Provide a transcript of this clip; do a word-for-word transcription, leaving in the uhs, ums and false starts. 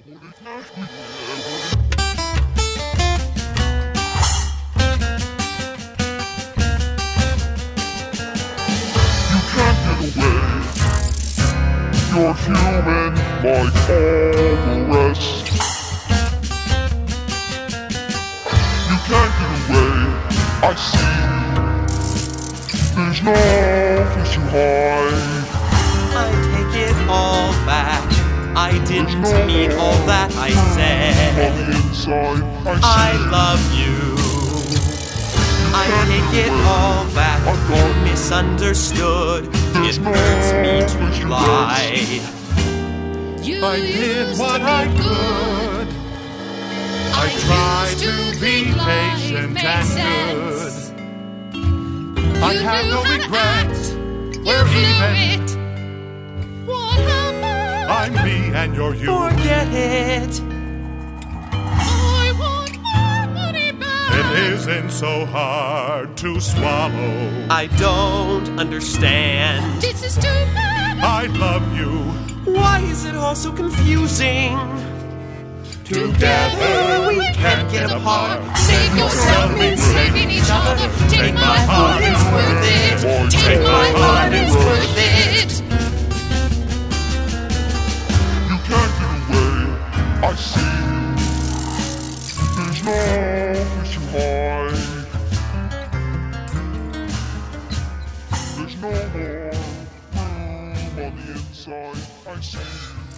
You're human like all the rest. You can't get away, I see you. There's nothing to hide. I take it all back. I didn't no mean all that I On said. the inside, I see I you. love you. I take it all back. You misunderstood. It hurts me to lie. I did what I could. I tried to be patient and good. I have no regrets. We're even. What happened? I'm me and you're you. Forget it. I want my money back. It isn't so hard to swallow. I don't understand. This is too bad. I love you. Why is it all so confusing? Together we can't get apart. Save yourself in saving each other. Take my heart, it's worth it. Take my heart, it's worth it. You can't get away, I see you. There's nothing to hide. There's no more room on the inside, I see you.